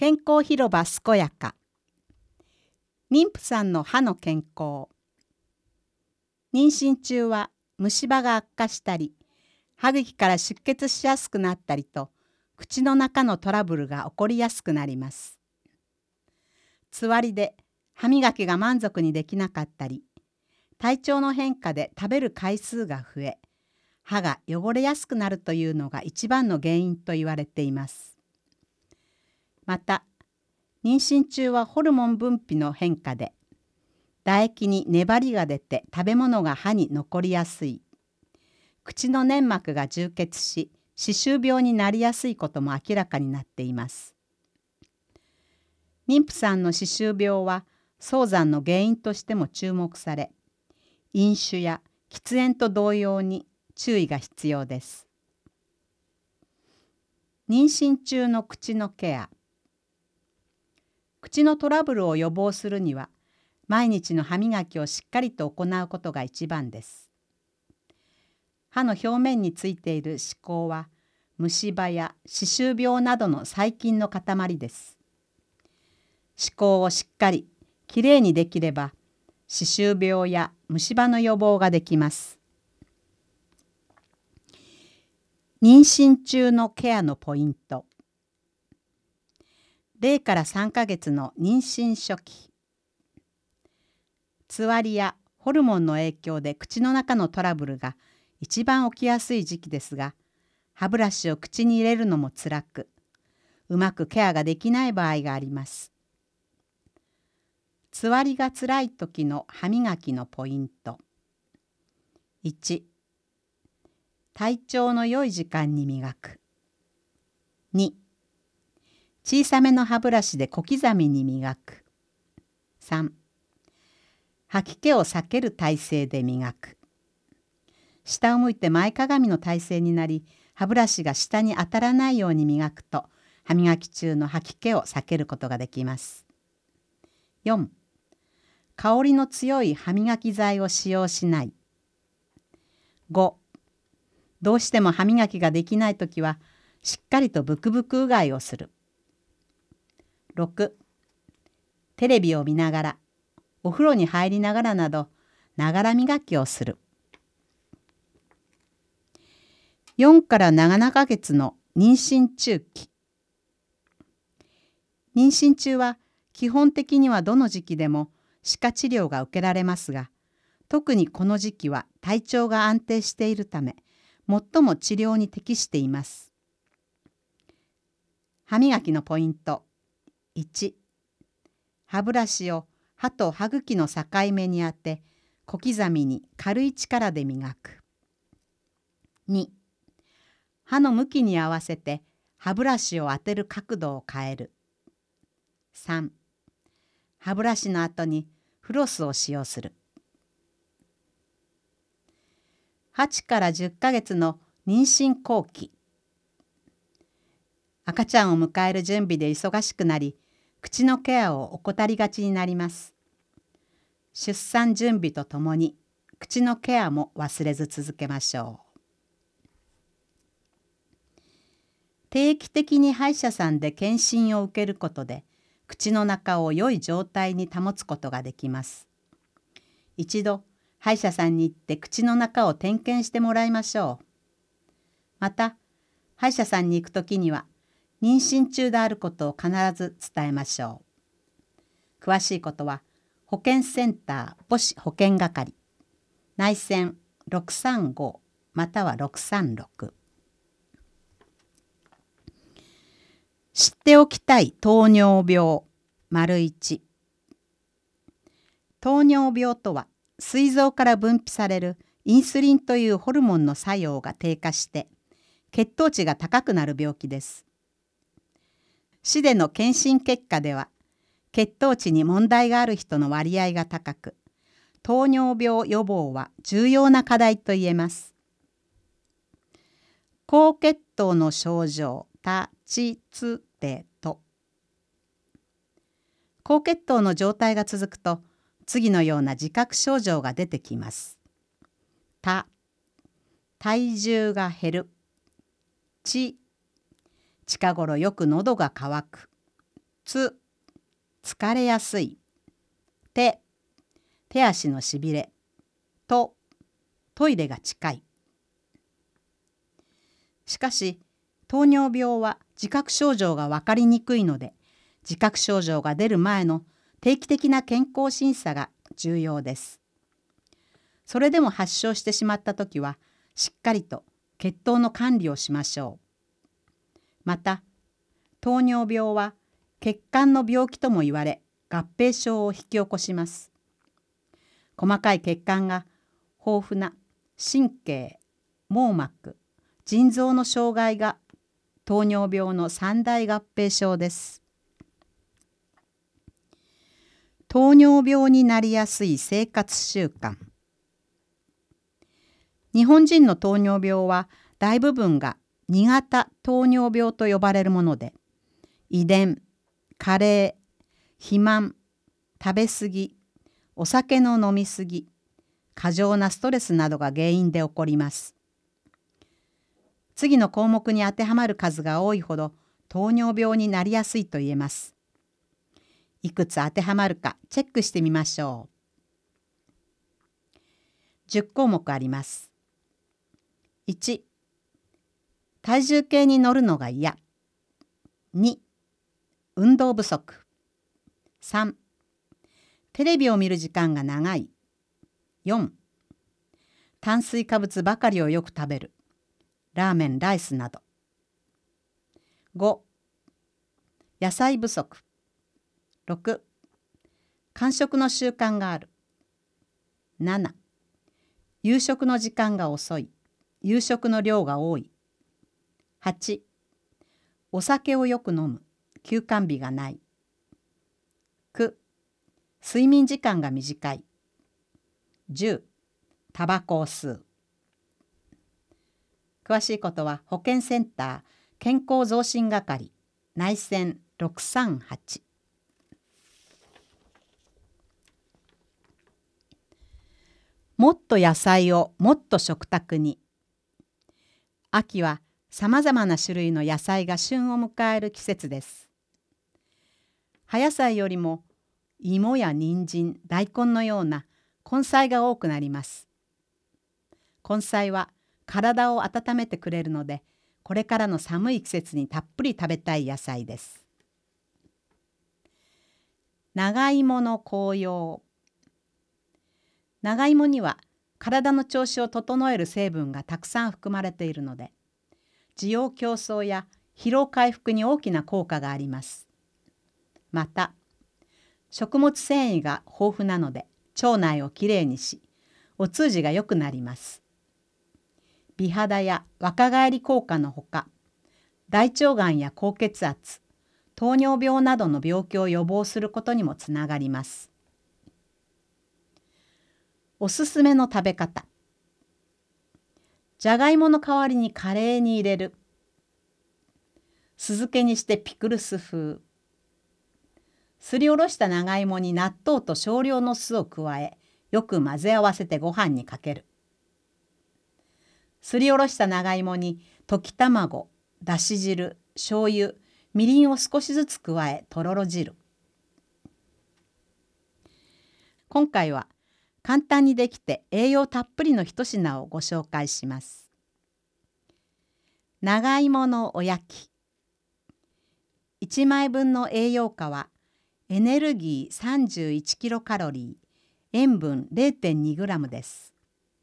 健康広場健やか。妊婦さんの歯の健康。妊娠中は虫歯が悪化したり、歯茎から出血しやすくなったりと、口の中のトラブルが起こりやすくなります。つわりで歯磨きが満足にできなかったり、体調の変化で食べる回数が増え、歯が汚れやすくなるというのが一番の原因と言われています。また、妊娠中はホルモン分泌の変化で、唾液に粘りが出て食べ物が歯に残りやすい。口の粘膜が充血し、歯周病になりやすいことも明らかになっています。妊婦さんの歯周病は早産の原因としても注目され、飲酒や喫煙と同様に注意が必要です。妊娠中の口のケア。口のトラブルを予防するには、毎日の歯磨きをしっかりと行うことが一番です。歯の表面についている歯垢は、虫歯や歯周病などの細菌の塊です。歯垢をしっかりきれいにできれば、歯周病や虫歯の予防ができます。妊娠中のケアのポイント。0から3ヶ月の妊娠初期。つわりやホルモンの影響で口の中のトラブルが一番起きやすい時期ですが、歯ブラシを口に入れるのも辛く、うまくケアができない場合があります。つわりが辛い時の歯磨きのポイント。1、体調の良い時間に磨く。2、小さめの歯ブラシで小刻みに磨く。3、吐き気を避ける体勢で磨く。下を向いて前かがみの体勢になり、歯ブラシが下に当たらないように磨くと、歯磨き中の吐き気を避けることができます。4、香りの強い歯磨き剤を使用しない。5、どうしても歯磨きができないときは、しっかりとブクブクうがいをする。6、テレビを見ながら、お風呂に入りながらなど、ながら磨きをする。4から7ヶ月の妊娠中期。妊娠中は基本的にはどの時期でも歯科治療が受けられますが、特にこの時期は体調が安定しているため、最も治療に適しています。歯磨きのポイント。1、歯ブラシを歯と歯茎の境目に当て、小刻みに軽い力で磨く。2、歯の向きに合わせて歯ブラシを当てる角度を変える。3、歯ブラシの後にフロスを使用する。8から10ヶ月の妊娠後期。赤ちゃんを迎える準備で忙しくなり、口のケアを怠りがちになります。出産準備とともに口のケアも忘れず続けましょう。定期的に歯医者さんで検診を受けることで、口の中を良い状態に保つことができます。一度、歯医者さんに行って口の中を点検してもらいましょう。また、歯医者さんに行くときには、妊娠中であることを必ず伝えましょう。詳しいことは、保健センター母子保健係、内線635または636。知っておきたい糖尿病。1、糖尿病とは、膵臓から分泌されるインスリンというホルモンの作用が低下して、血糖値が高くなる病気です。市での検診結果では、血糖値に問題がある人の割合が高く、糖尿病予防は重要な課題と言えます。高血糖の症状、多血てと。高血糖の状態が続くと、次のような自覚症状が出てきます。体重が減る。近頃よく喉が渇く。 つ、疲れやすい。手、手足のしびれ。と、トイレが近い。しかし、糖尿病は自覚症状が分かりにくいので、自覚症状が出る前の定期的な健康審査が重要です。それでも発症してしまったときは、しっかりと血糖の管理をしましょう。また、糖尿病は血管の病気とも言われ、合併症を引き起こします。細かい血管が豊富な神経、網膜、腎臓の障害が糖尿病の三大合併症です。糖尿病になりやすい生活習慣。日本人の糖尿病は大部分が2型糖尿病と呼ばれるもので、遺伝、加齢、肥満、食べ過ぎ、お酒の飲み過ぎ、過剰なストレスなどが原因で起こります。次の項目に当てはまる数が多いほど糖尿病になりやすいと言えます。いくつ当てはまるかチェックしてみましょう。10項目あります。1、体重計に乗るのが嫌。2、運動不足。3、テレビを見る時間が長い。4、炭水化物ばかりをよく食べる。ラーメン、ライスなど。5、野菜不足。6、間食の習慣がある。7、夕食の時間が遅い。夕食の量が多い。8、お酒をよく飲む。休肝日がない。9、睡眠時間が短い。10、タバコを吸う。詳しいことは保健センター健康増進係内線638。もっと野菜をもっと食卓に。秋はさまざまな種類の野菜が旬を迎える季節です。葉野菜よりも芋や人参、大根のような根菜が多くなります。根菜は体を温めてくれるので、これからの寒い季節にたっぷり食べたい野菜です。長芋の紅葉。長芋には体の調子を整える成分がたくさん含まれているので、滋養強壮や疲労回復に大きな効果があります。また、食物繊維が豊富なので腸内をきれいにし、お通じが良くなります。美肌や若返り効果のほか、大腸がんや高血圧、糖尿病などの病気を予防することにもつながります。おすすめの食べ方。じゃがいもの代わりにカレーに入れる。酢漬けにしてピクルス風。すりおろした長芋に納豆と少量の酢を加え、よく混ぜ合わせてご飯にかける。すりおろした長芋に溶き卵、だし汁、醤油、みりんを少しずつ加え、とろろ汁。今回は簡単にできて栄養たっぷりの一品をご紹介します。長芋のおやき。1枚分の栄養価はエネルギー31キロカロリー、塩分 0.2 グラムです。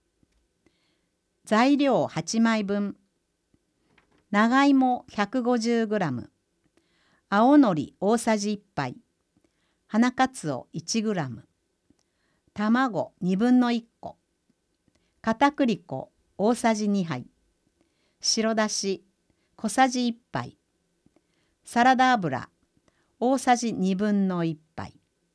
材料8枚分。長芋150グラム。青のり大さじ1杯。花かつお1グラム。卵1/2個。片栗粉大さじ2杯。白だし小さじ1杯。サラダ油大さじ1/2杯。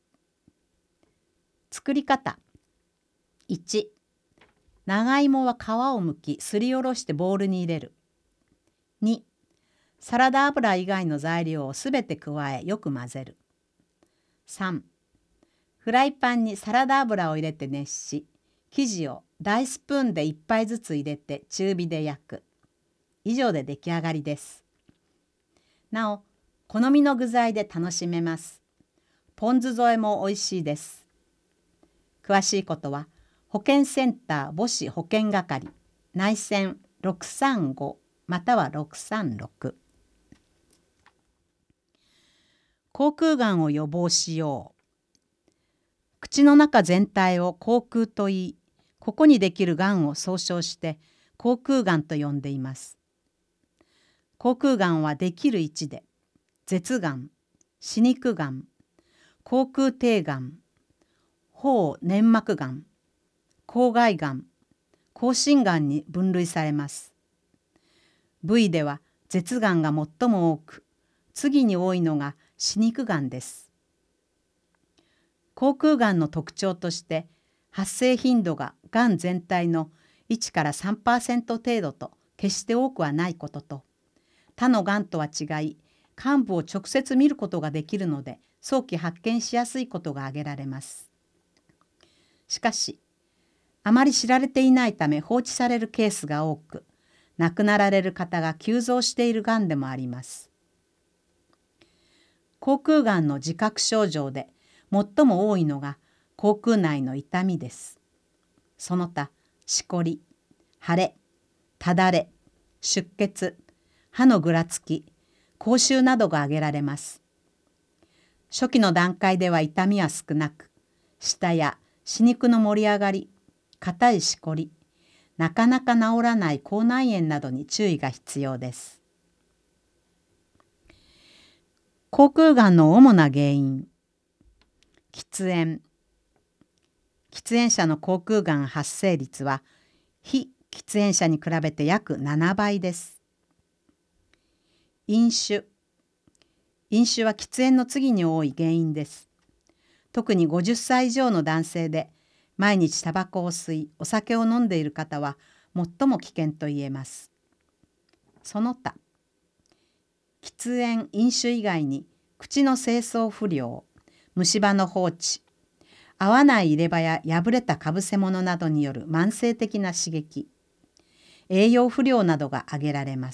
作り方。1、長芋は皮をむきすりおろしてボウルに入れる。2、サラダ油以外の材料をすべて加えよく混ぜる。3、フライパンにサラダ油を入れて熱し、生地を大スプーンで1杯ずつ入れて中火で焼く。以上で出来上がりです。なお、 好みの具材で楽しめます。ポン酢添えも美味しいです。詳しいことは保健センター母子保健係内線635または636。口腔がんを予防しよう。口の中全体を口腔と言い、ここにできるがんを総称して口腔がんと呼んでいます。口腔がんはできる位置で、舌がん、歯肉がん、口腔底がん、頬粘膜がん、口蓋がん、口唇がんに分類されます。部位では舌がんが最も多く、次に多いのが歯肉がんです。口腔がんの特徴として発生頻度ががん全体の1から 3% 程度と決して多くはないことと、他のがんとは違い患部を直接見ることができるので早期発見しやすいことが挙げられます。しかしあまり知られていないため放置されるケースが多く、亡くなられる方が急増しているがんでもあります。口腔がんの自覚症状で最も多いのが口腔内の痛みです。その他、しこり、腫れ、ただれ、出血、歯のぐらつき、口臭などが挙げられます。初期の段階では痛みは少なく、舌や歯肉の盛り上がり、硬いしこり、なかなか治らない口内炎などに注意が必要です。口腔がんの主な原因。喫煙。喫煙者の口腔がん発生率は非喫煙者に比べて約7倍です。飲酒。飲酒は喫煙の次に多い原因です。特に50歳以上の男性で毎日タバコを吸い、お酒を飲んでいる方は最も危険と言えます。その他、喫煙・飲酒以外に口の清掃不良、虫歯の放置、合わない入れ歯や破れたかぶせ物などによる慢性的な刺激、栄養不良などが挙げられます。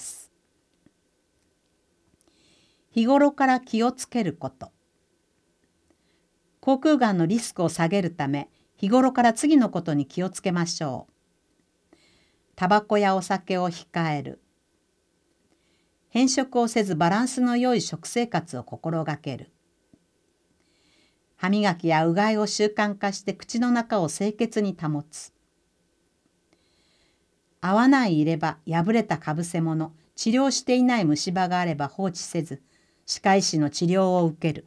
日頃から気をつけること。口腔がんのリスクを下げるため、日頃から次のことに気をつけましょう。タバコやお酒を控える。偏食をせずバランスの良い食生活を心がける。歯磨きやうがいを習慣化して口の中を清潔に保つ。合わない入れ歯、破れたかぶせ物、治療していない虫歯があれば放置せず、歯科医師の治療を受ける。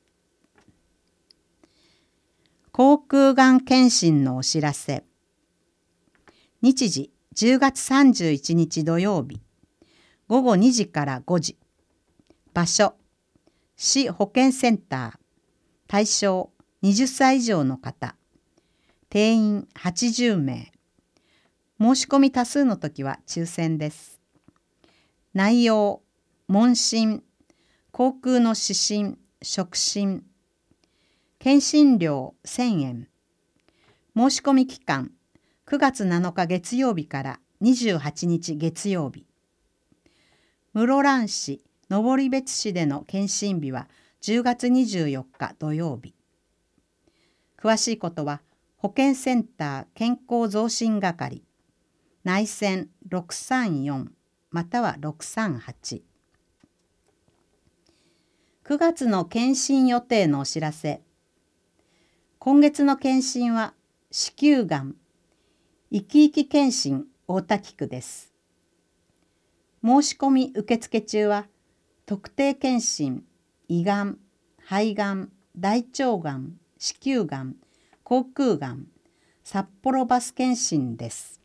口腔がん検診のお知らせ。日時10月31日土曜日、午後2時から5時。場所、市保健センター。対象、20歳以上の方。定員80名。申し込み多数の時は抽選です。内容、問診、口腔の指針、触診。検診料1000円。申し込み期間、9月7日月曜日から28日月曜日。室蘭市、登別市での検診日は10月24日土曜日。詳しいことは保健センター健康増進係内線634または638。9月の検診予定のお知らせ。今月の検診は子宮がん、いきいき検診大田区です。申し込み受付中は特定検診、胃がん、肺がん、大腸がん、子宮がん、口腔がん、札幌バス検診です。